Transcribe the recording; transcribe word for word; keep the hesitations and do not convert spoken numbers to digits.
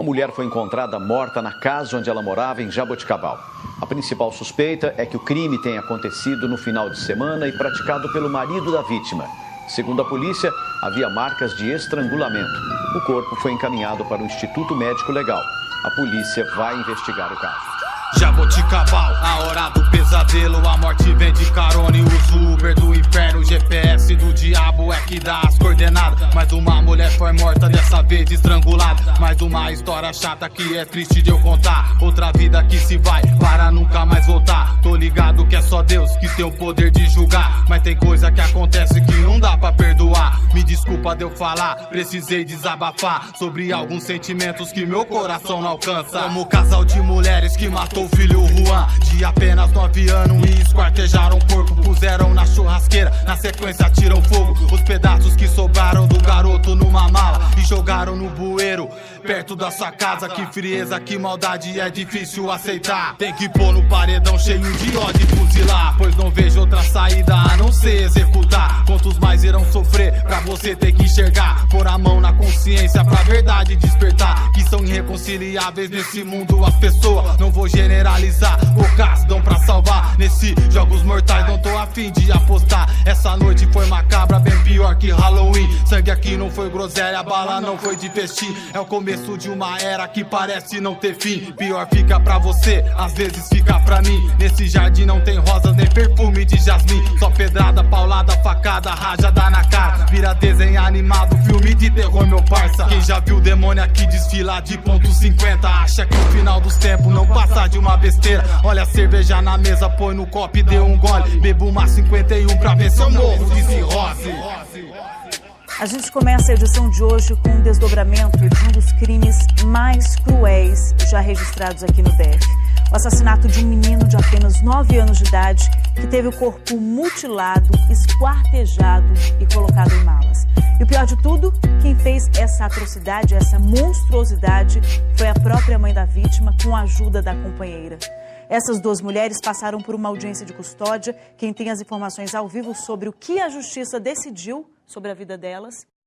mulher foi encontrada morta na casa onde ela morava, em Jaboticabal. A principal suspeita é que o crime tenha acontecido no final de semana e praticado pelo marido da vítima. Segundo a polícia, havia marcas de estrangulamento. O corpo foi encaminhado para o Instituto Médico Legal. A polícia vai investigar o caso. Jaboticabal, a hora do pesadelo, a morte vem de carona e usa o Uber do inferno. O G P S do diabo é que dá as coordenadas. Mais uma mulher foi morta, dessa vez estrangulada. Mais uma história chata que é triste de eu contar. Outra vida que se vai para nunca mais voltar. Tô ligado que é só Deus que tem o poder de julgar, mas tem coisa que acontece que não dá pra perdoar. Me desculpa de eu falar, precisei desabafar sobre alguns sentimentos que meu coração não alcança. Como o casal de mulheres que matou o filho Juan, de apenas nove anos, e esquartejaram o corpo, puseram na churrasqueira, na sequência tiram fogo os pedaços que sobraram do garoto numa mala e jogaram no bueiro perto da sua casa. Que frieza, que maldade, é difícil aceitar. Tem que pôr no paredão cheio de ódio e fuzilar, pois não vejo outra saída a não ser executar. Quantos mais irão sofrer pra você ter que enxergar? Pôr a mão na consciência pra verdade despertar, que são irreconciliáveis nesse mundo as pessoas. Não vou generalizar, poucas dão pra salvar. Nesse jogos mortais não tô afim de apostar. Essa noite foi macabra, bem pior que Halloween. Sangue aqui não foi groselha, bala não foi de festim. É o começo de uma era que parece não ter fim. Pior fica pra você, às vezes fica pra mim. Nesse jardim não tem rosas nem perfume de jasmim. Só pedrada, paulada, facada, rajada na cara. Vira desenho animado, filme de terror, meu parça. Quem já viu o demônio aqui desfilar de ponto cinquenta acha que o final dos tempos não passa de uma besteira. Olha a cerveja na mesa, põe no copo e dê um gole. Bebo uma cinquenta e um pra ver se eu morro de cirrose. A gente começa a edição de hoje com um desdobramento de um dos crimes mais cruéis já registrados aqui no D F. O assassinato de um menino de apenas nove anos de idade que teve o corpo mutilado, esquartejado e colocado em malas. E o pior de tudo, quem fez essa atrocidade, essa monstruosidade, foi a própria mãe da vítima com a ajuda da companheira. Essas duas mulheres passaram por uma audiência de custódia. Quem tem as informações ao vivo sobre o que a justiça decidiu sobre a vida delas